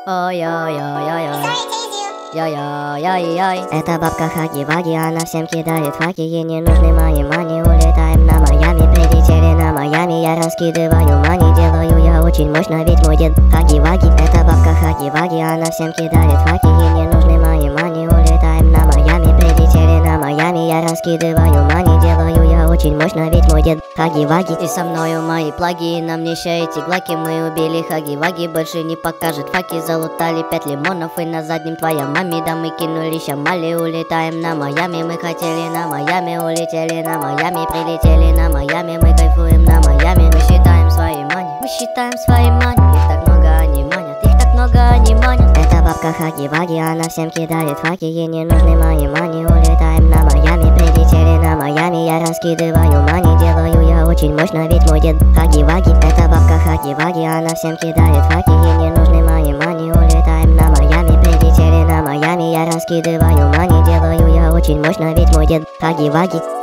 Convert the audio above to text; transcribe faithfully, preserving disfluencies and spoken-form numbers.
Ой-ой-ой-ой-ой. Йой-йой-йой-йой. Это бабка Хаги-Ваги, она всем кидает факи. Ей не нужны мои мани, улетаем на Майами. Прилетели на Майами, я раскидываю мани. Делаю я очень мощно, ведь мой дед Хаги-Ваги. Это бабка Хаги-Ваги, она всем кидает факи. Ей не нужны мои мани, улетаем на Майами. Прилетели на Майами, я раскидываю мани. Делаю я очень мощно, ведь мой дед Хаги-Ваги. И со мною мои плаги, и нам нища эти глаки. Мы убили Хаги-Ваги, больше не покажет факи. Залутали пять лимонов и на заднем твоя маме. Да мы кинули Шамали, улетаем на Майами. Мы хотели на Майами, улетели на Майами. Прилетели на Майами, мы кайфуем на Майами. Мы считаем свои мани, мы считаем свои мани. Их так много, они манят, их так много, они манят. Это бабка Хаги-Ваги, она всем кидает факи. Ей не нужны мои мани, улетаем на Майами. Прилетели на Майами, я раскидываю мани. Делаю я очень мощно, ведь мой дед Хаги-Ваги. Это бабка Хаги-Ваги, она всем кидает факи. Ей не нужны мои мани, улетаем на Майами. Прилетели на Майами, я раскидываю мани. Делаю я очень мощно, ведь мой дед Хаги-Ваги.